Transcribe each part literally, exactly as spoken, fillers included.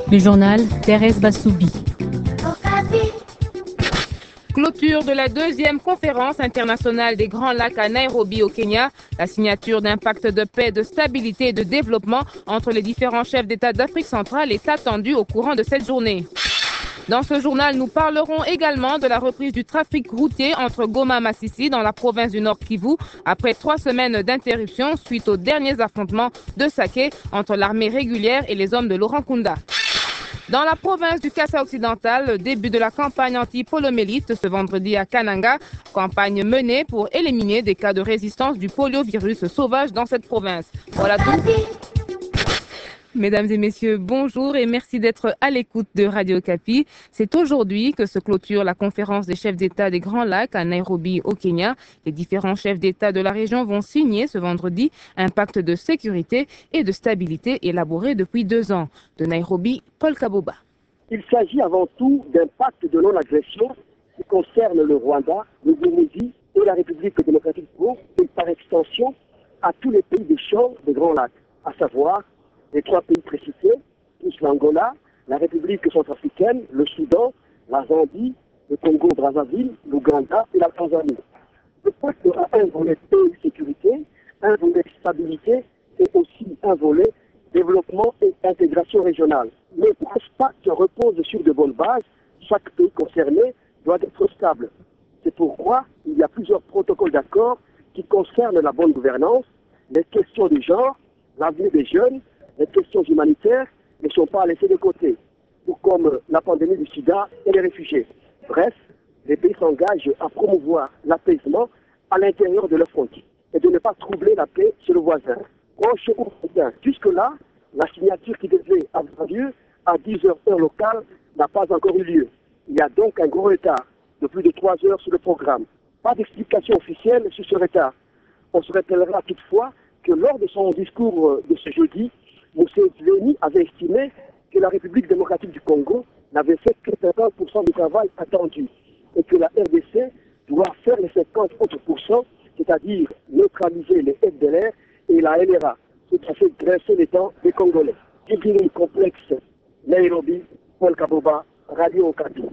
Le journal Thérèse Bassoubi. Clôture de la deuxième conférence internationale des Grands Lacs à Nairobi au Kenya. La signature d'un pacte de paix, de stabilité et de développement entre les différents chefs d'État d'Afrique centrale est attendue au courant de cette journée. Dans ce journal, nous parlerons également de la reprise du trafic routier entre Goma et Masisi dans la province du Nord Kivu après trois semaines d'interruption suite aux derniers affrontements de Sake entre l'armée régulière et les hommes de Laurent Nkunda. Dans la province du Kassa occidental, le début de la campagne anti-poliomyélite ce vendredi à Kananga, campagne menée pour éliminer des cas de résistance du poliovirus sauvage dans cette province. Voilà tout. Mesdames et messieurs, bonjour et merci d'être à l'écoute de Radio Okapi. C'est aujourd'hui que se clôture la conférence des chefs d'État des Grands Lacs à Nairobi au Kenya. Les différents chefs d'État de la région vont signer ce vendredi un pacte de sécurité et de stabilité élaboré depuis deux ans. De Nairobi, Paul Kaboba. Il s'agit avant tout d'un pacte de non-agression qui concerne le Rwanda, le Burundi et la République démocratique du Congo et par extension à tous les pays des champs des Grands Lacs, à savoir les trois pays précités, plus l'Angola, la République centrafricaine, le Soudan, la Zambie, le Congo-Brazzaville, l'Ouganda et la Tanzanie. Le pacte a un volet paix et sécurité, un volet stabilité et aussi un volet développement et intégration régionale. Mais pour ce pacte repose sur de bonnes bases, chaque pays concerné doit être stable. C'est pourquoi il y a plusieurs protocoles d'accord qui concernent la bonne gouvernance, les questions de genre, l'avenir des jeunes, les questions humanitaires ne sont pas laissées de côté, tout comme la pandémie du sida et les réfugiés. Bref, les pays s'engagent à promouvoir l'apaisement à l'intérieur de leurs frontières et de ne pas troubler la paix chez le voisin. Proche ou lointain. Jusque-là, la signature qui devait avoir lieu à dix heures heure locale n'a pas encore eu lieu. Il y a donc un gros retard de plus de trois heures sur le programme. Pas d'explication officielle sur ce retard. On se rappellera toutefois que lors de son discours de ce jeudi, Museveni avait estimé que la République démocratique du Congo n'avait fait que cinquante pour cent du travail attendu et que la R D C doit faire les cinquante autres pourcents, c'est-à-dire neutraliser les F D L R et la L R A, ce qui a fait graisser les dents des Congolais. Guinée complexe, Nairobi, Paul Kaboba, Radio Okapi.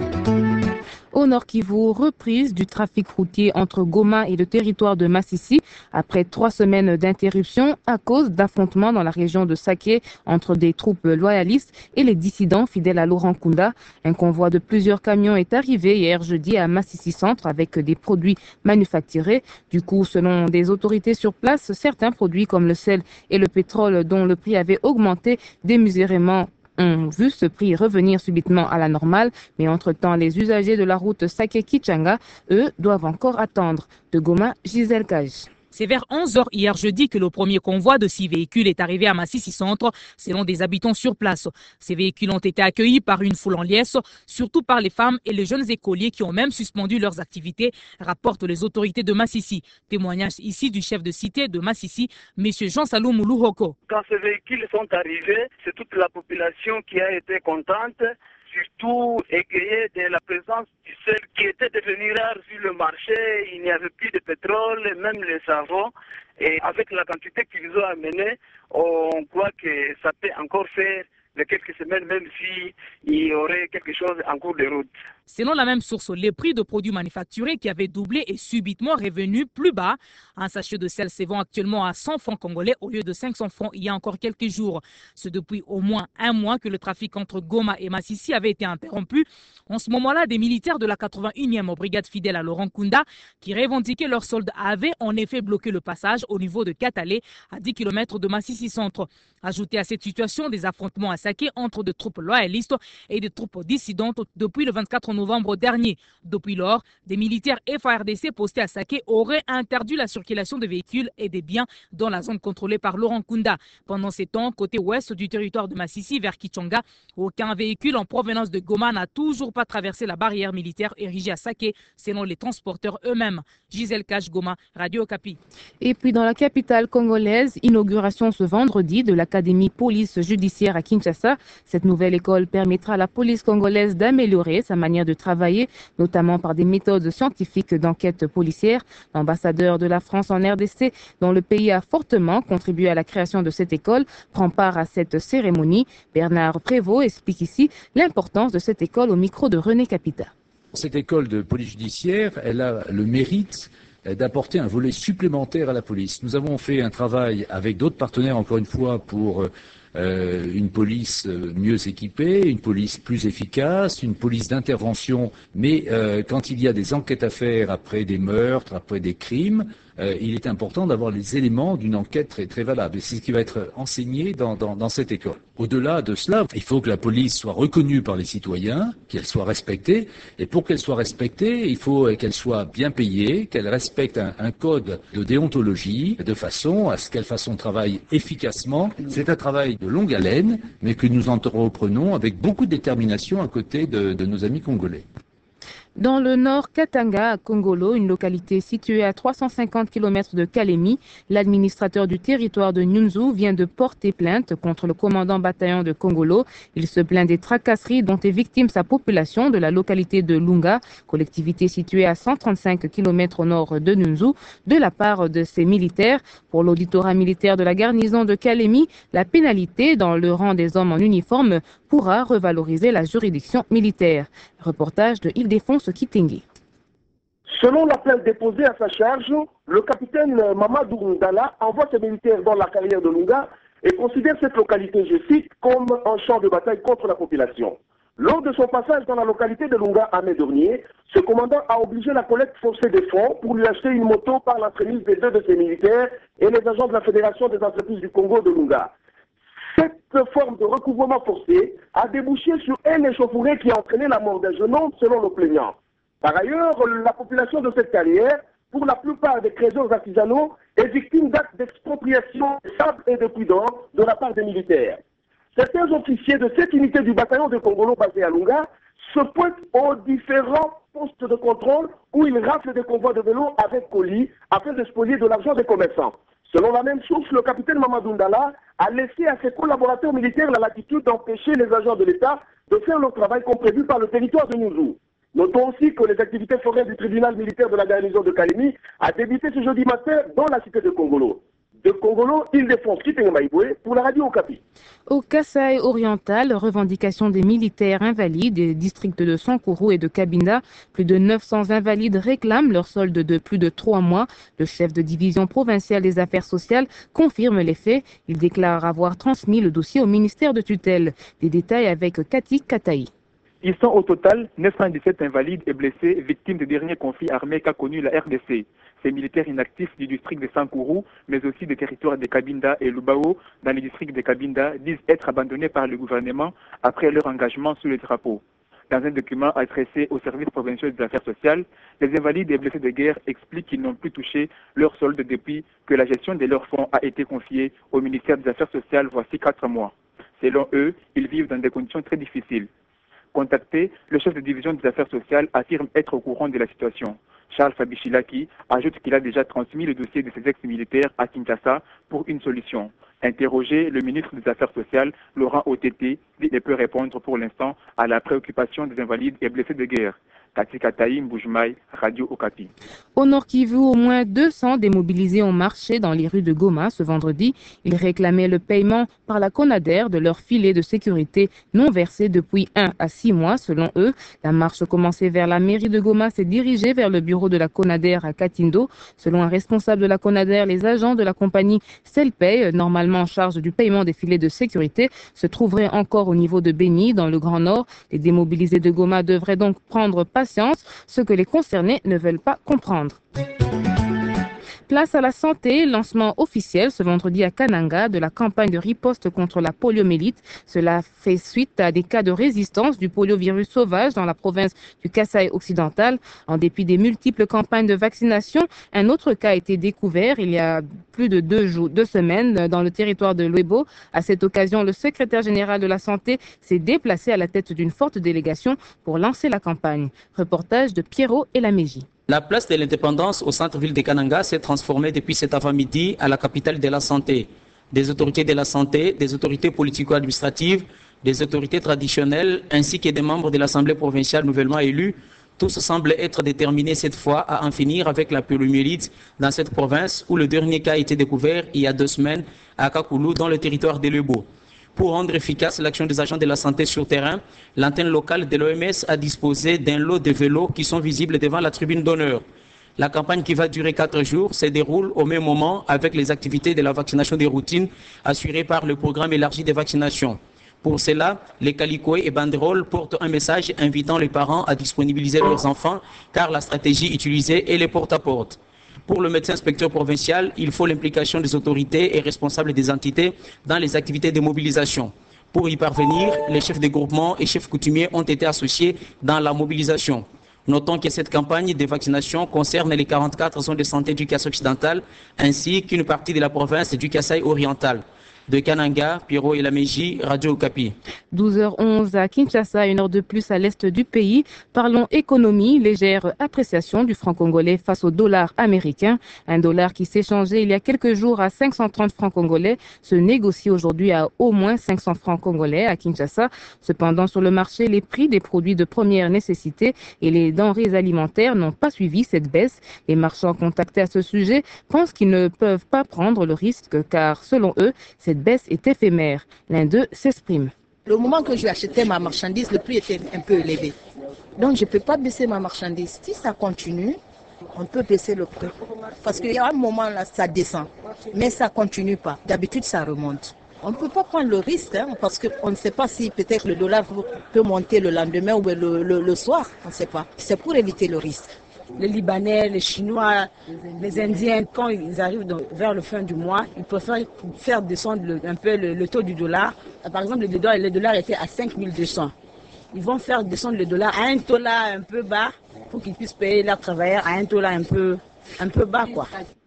Au Nord Kivu, reprise du trafic routier entre Goma et le territoire de Masisi après trois semaines d'interruption à cause d'affrontements dans la région de Sake entre des troupes loyalistes et les dissidents fidèles à Laurent Nkunda. Un convoi de plusieurs camions est arrivé hier jeudi à Masisi Centre avec des produits manufacturés. Du coup, selon des autorités sur place, certains produits comme le sel et le pétrole dont le prix avait augmenté démesurément ont vu ce prix revenir subitement à la normale, mais entre-temps, les usagers de la route Sake-Kichanga, eux, doivent encore attendre. De Goma, Gisèle Cage. C'est vers onze heures hier jeudi que le premier convoi de six véhicules est arrivé à Masisi Centre, selon des habitants sur place. Ces véhicules ont été accueillis par une foule en liesse, surtout par les femmes et les jeunes écoliers qui ont même suspendu leurs activités, rapportent les autorités de Masisi. Témoignage ici du chef de cité de Masisi, M. Jean Salou Moulouhoko. Quand ces véhicules sont arrivés, c'est toute la population qui a été contente, surtout égayée de la présence du sel qui était devenu rare sur le marché. Il n'y avait plus de pétrole, même le savon. Et avec la quantité qu'ils ont amenée, on croit que ça peut encore faire de quelques semaines, même s'il y aurait quelque chose en cours de route. Selon la même source, les prix de produits manufacturés qui avaient doublé est subitement revenu plus bas. Un sachet de sel se vend actuellement à cent francs congolais au lieu de cinq cents francs il y a encore quelques jours. C'est depuis au moins un mois que le trafic entre Goma et Masisi avait été interrompu. En ce moment-là, des militaires de la quatre-vingt-unième brigade fidèle à Laurent Nkunda qui revendiquaient leurs soldes avaient en effet bloqué le passage au niveau de Katale à dix kilomètres de Masisi Centre. Ajouté à cette situation, des affrontements à Sake entre des troupes loyalistes et des troupes dissidentes depuis le vingt-quatre novembre dernier. Depuis lors, des militaires F A R D C postés à Sake auraient interdit la circulation de véhicules et des biens dans la zone contrôlée par Laurent Nkunda. Pendant ces temps, côté ouest du territoire de Masisi vers Kichanga, aucun véhicule en provenance de Goma n'a toujours pas traversé la barrière militaire érigée à Sake, selon les transporteurs eux-mêmes. Gisèle Cache, Goma, Radio Okapi. Et puis dans la capitale congolaise, inauguration ce vendredi de l'Académie police judiciaire à Kinshasa. Cette nouvelle école permettra à la police congolaise d'améliorer sa manière manière de travailler, notamment par des méthodes scientifiques d'enquête policière. L'ambassadeur de la France en R D C, dont le pays a fortement contribué à la création de cette école, prend part à cette cérémonie. Bernard Prévost explique ici l'importance de cette école au micro de René Capita. Cette école de police judiciaire, elle a le mérite d'apporter un volet supplémentaire à la police. Nous avons fait un travail avec d'autres partenaires, encore une fois, pour euh, une police mieux équipée, une police plus efficace, une police d'intervention. Mais euh, quand il y a des enquêtes à faire après des meurtres, après des crimes, euh, il est important d'avoir les éléments d'une enquête très, très valable. Et c'est ce qui va être enseigné dans, dans, dans cette école. Au-delà de cela, il faut que la police soit reconnue par les citoyens, qu'elle soit respectée. Et pour qu'elle soit respectée, il faut qu'elle soit bien payée, qu'elle respecte un, un code de déontologie, de façon à ce qu'elle fasse son travail efficacement. C'est un travail de longue haleine, mais que nous entreprenons avec beaucoup de détermination à côté de, de nos amis congolais. Dans le nord Katanga, à Kongolo, une localité située à trois cent cinquante kilomètres de Kalemi, l'administrateur du territoire de Nyunzu vient de porter plainte contre le commandant bataillon de Kongolo. Il se plaint des tracasseries dont est victime sa population de la localité de Lunga, collectivité située à cent trente-cinq kilomètres au nord de Nyunzu, de la part de ses militaires. Pour l'auditorat militaire de la garnison de Kalemi, la pénalité dans le rang des hommes en uniforme pourra revaloriser la juridiction militaire. Reportage de Ildefonse Kitenge. Selon la plainte déposée à sa charge, le capitaine Mamadou Ndala envoie ses militaires dans la carrière de Lunga et considère cette localité, je cite, comme un champ de bataille contre la population. Lors de son passage dans la localité de Lunga en mai dernier, ce commandant a obligé la collecte forcée des fonds pour lui acheter une moto par l'entremise des deux de ses militaires et les agents de la Fédération des entreprises du Congo de Lunga. Cette forme de recouvrement forcé a débouché sur un échauffourée qui a entraîné la mort d'un jeune homme selon le plaignant. Par ailleurs, la population de cette carrière, pour la plupart des trésors artisanaux, est victime d'actes d'expropriation de sable et de puits d'or de la part des militaires. Certains officiers de cette unité du bataillon de Kongolo basé à Lunga se pointent aux différents postes de contrôle où ils raflent des convois de vélos avec colis afin de spolier de l'argent des commerçants. Selon la même source, le capitaine Mamadou Ndala a laissé à ses collaborateurs militaires la latitude d'empêcher les agents de l'État de faire leur travail comme prévu par le territoire de Nyunzu. Notons aussi que les activités foraines du tribunal militaire de la garnison de Kalemi a débuté ce jeudi matin dans la cité de Kongolo. De Kongolo, Ildefonse Kitenge Maïboué pour la radio Okapi. Au Kasaï oriental, revendication des militaires invalides des districts de Sankourou et de Kabinda. Plus de neuf cents invalides réclament leur solde de plus de trois mois. Le chef de division provinciale des affaires sociales confirme les faits. Il déclare avoir transmis le dossier au ministère de tutelle. Des détails avec Cathy Kataï. Ils sont au total neuf cent dix-sept invalides et blessés, victimes des derniers conflits armés qu'a connu la R D C. Ces militaires inactifs du district de Sankourou, mais aussi des territoires de Kabinda et Lubao, dans les districts de Kabinda, disent être abandonnés par le gouvernement après leur engagement sous le drapeau. Dans un document adressé au service provincial des affaires sociales, les invalides et blessés de guerre expliquent qu'ils n'ont plus touché leur solde depuis que la gestion de leurs fonds a été confiée au ministère des Affaires sociales voici quatre mois. Selon eux, ils vivent dans des conditions très difficiles. Contacté, le chef de division des affaires sociales affirme être au courant de la situation. Charles Fabichilaki ajoute qu'il a déjà transmis le dossier de ses ex-militaires à Kinshasa pour une solution. Interrogé, le ministre des Affaires sociales, Laurent Otete, ne peut répondre pour l'instant à la préoccupation des invalides et blessés de guerre. Cathy Kataï, Mboujmaï, Radio Okapi. Au Nord Kivu, au moins deux cents démobilisés ont marché dans les rues de Goma ce vendredi. Ils réclamaient le paiement par la CONADER de leur filet de sécurité non versé depuis un à six mois selon eux. La marche commencée vers la mairie de Goma s'est dirigée vers le bureau de la CONADER à Katindo. Selon un responsable de la CONADER, les agents de la compagnie Selpay, normalement en charge du paiement des filets de sécurité, se trouveraient encore au niveau de Beni dans le Grand Nord. Les démobilisés de Goma devraient donc prendre patience, ce que les concernés ne veulent pas comprendre. Place à la santé, lancement officiel ce vendredi à Kananga de la campagne de riposte contre la poliomyélite. Cela fait suite à des cas de résistance du poliovirus sauvage dans la province du Kasaï occidental. En dépit des multiples campagnes de vaccination, un autre cas a été découvert il y a plus de deux, jours, deux semaines dans le territoire de Lwebo. À cette occasion, le secrétaire général de la santé s'est déplacé à la tête d'une forte délégation pour lancer la campagne. Reportage de Pierrot et Laméji. La place de l'indépendance au centre-ville de Kananga s'est transformée depuis cet avant-midi à la capitale de la santé. Des autorités de la santé, des autorités politico-administratives, des autorités traditionnelles ainsi que des membres de l'Assemblée provinciale nouvellement élus. Tous semblent être déterminés cette fois à en finir avec la poliomyélite dans cette province où le dernier cas a été découvert il y a deux semaines à Kakoulou dans le territoire de Lebo. Pour rendre efficace l'action des agents de la santé sur terrain, l'antenne locale de l'O M S a disposé d'un lot de vélos qui sont visibles devant la tribune d'honneur. La campagne qui va durer quatre jours se déroule au même moment avec les activités de la vaccination des routines assurées par le programme élargi de vaccination. Pour cela, les calicots et banderoles portent un message invitant les parents à disponibiliser leurs enfants car la stratégie utilisée est les porte-à-porte. Pour le médecin inspecteur provincial, il faut l'implication des autorités et responsables des entités dans les activités de mobilisation. Pour y parvenir, les chefs de groupement et chefs coutumiers ont été associés dans la mobilisation. Notons que cette campagne de vaccination concerne les quarante-quatre zones de santé du Kassai occidental ainsi qu'une partie de la province du Kassai oriental. De Kananga, Pierrot et Laméji, Radio Okapi. douze heures onze à Kinshasa, une heure de plus à l'est du pays. Parlons économie, légère appréciation du franc congolais face au dollar américain. Un dollar qui s'est changé il y a quelques jours à cinq cent trente francs congolais se négocie aujourd'hui à au moins cinq cents francs congolais à Kinshasa. Cependant, sur le marché, les prix des produits de première nécessité et les denrées alimentaires n'ont pas suivi cette baisse. Les marchands contactés à ce sujet pensent qu'ils ne peuvent pas prendre le risque car, selon eux, cette baisse est éphémère. L'un d'eux s'exprime. Le moment que j'ai acheté ma marchandise, le prix était un peu élevé. Donc je ne peux pas baisser ma marchandise. Si ça continue, on peut baisser le prix. Parce qu'il y a un moment là, ça descend. Mais ça ne continue pas. D'habitude, ça remonte. On ne peut pas prendre le risque hein, parce qu'on ne sait pas si peut-être le dollar peut monter le lendemain ou le, le, le soir. On ne sait pas. C'est pour éviter le risque. Les Libanais, les Chinois, les Indiens, quand ils arrivent dans, vers le fin du mois, ils préfèrent faire descendre le, un peu le, le taux du dollar. Par exemple, le dollar, le dollar était à cinq mille deux cents. Ils vont faire descendre le dollar à un taux là un peu bas pour qu'ils puissent payer leurs travailleurs à un taux là un peu, un peu bas, quoi.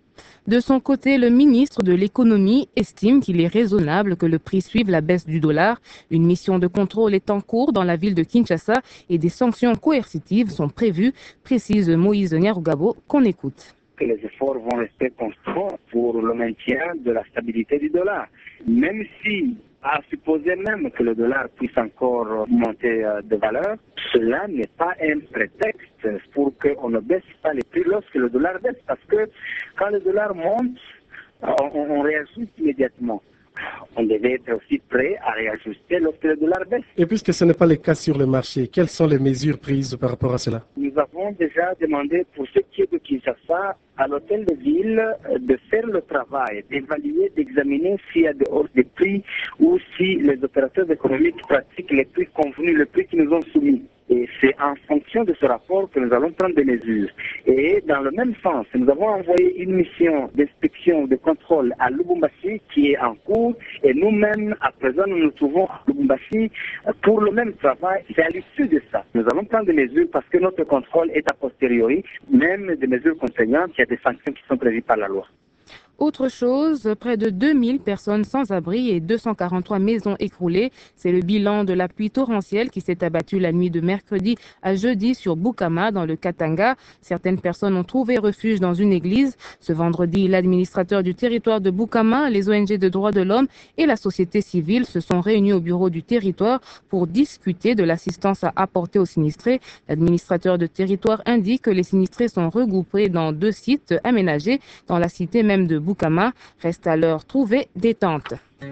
De son côté, le ministre de l'économie estime qu'il est raisonnable que le prix suive la baisse du dollar. Une mission de contrôle est en cours dans la ville de Kinshasa et des sanctions coercitives sont prévues, précise Moïse Nyarugabo, qu'on écoute. Que les efforts vont rester constants pour le maintien de la stabilité du dollar. Même si, à supposer même que le dollar puisse encore monter de valeur, cela n'est pas un prétexte pour qu'on ne baisse pas les prix lorsque le dollar baisse. Parce que quand le dollar monte, on, on réajuste immédiatement. On devait être aussi prêt à réajuster lorsque le dollar baisse. Et puisque ce n'est pas le cas sur le marché, quelles sont les mesures prises par rapport à cela? Nous avons déjà demandé pour ce qui est de Kinshasa à l'hôtel de ville de faire le travail, d'évaluer, d'examiner s'il y a des hausses de prix ou si les opérateurs économiques pratiquent les prix convenus, les prix qui nous ont soumis. Et c'est en fonction de ce rapport que nous allons prendre des mesures. Et dans le même sens, nous avons envoyé une mission d'inspection, de contrôle à Lubumbashi qui est en cours. Et nous-mêmes, à présent, nous nous trouvons à Lubumbashi pour le même travail. C'est à l'issue de ça. Nous allons prendre des mesures parce que notre contrôle est a posteriori, même des mesures contraignantes. Il y a des sanctions qui sont prévues par la loi. Autre chose, près de deux mille personnes sans abri et deux cent quarante-trois maisons écroulées. C'est le bilan de la pluie torrentielle qui s'est abattue la nuit de mercredi à jeudi sur Bukama dans le Katanga. Certaines personnes ont trouvé refuge dans une église. Ce vendredi, l'administrateur du territoire de Bukama, les O N G de droits de l'homme et la société civile se sont réunis au bureau du territoire pour discuter de l'assistance à apporter aux sinistrés. L'administrateur de territoire indique que les sinistrés sont regroupés dans deux sites aménagés dans la cité même de Bukama. Reste à leur trouver des tentes.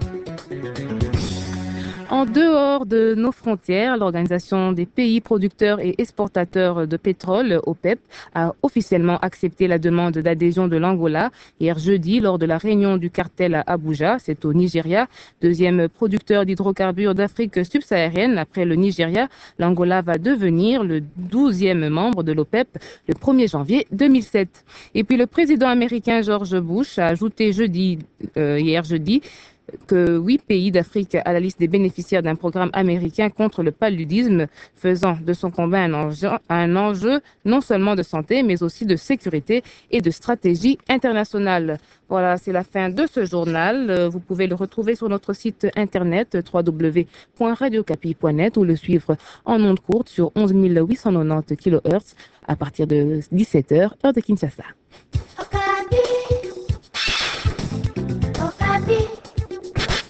En dehors de nos frontières, l'Organisation des pays producteurs et exportateurs de pétrole, O P E P, a officiellement accepté la demande d'adhésion de l'Angola hier jeudi lors de la réunion du cartel à Abuja, c'est au Nigeria. Deuxième producteur d'hydrocarbures d'Afrique subsaharienne après le Nigeria, l'Angola va devenir le douzième membre de l'O P E P le premier janvier deux mille sept. Et puis le président américain George Bush a ajouté jeudi, euh, hier jeudi, que huit pays d'Afrique à la liste des bénéficiaires d'un programme américain contre le paludisme, faisant de son combat un enjeu, un enjeu non seulement de santé, mais aussi de sécurité et de stratégie internationale. Voilà, c'est la fin de ce journal. Vous pouvez le retrouver sur notre site internet w w w point radio okapi point net ou le suivre en ondes courtes sur onze mille huit cent quatre-vingt-dix kilohertz à partir de dix-sept heures, heure de Kinshasa.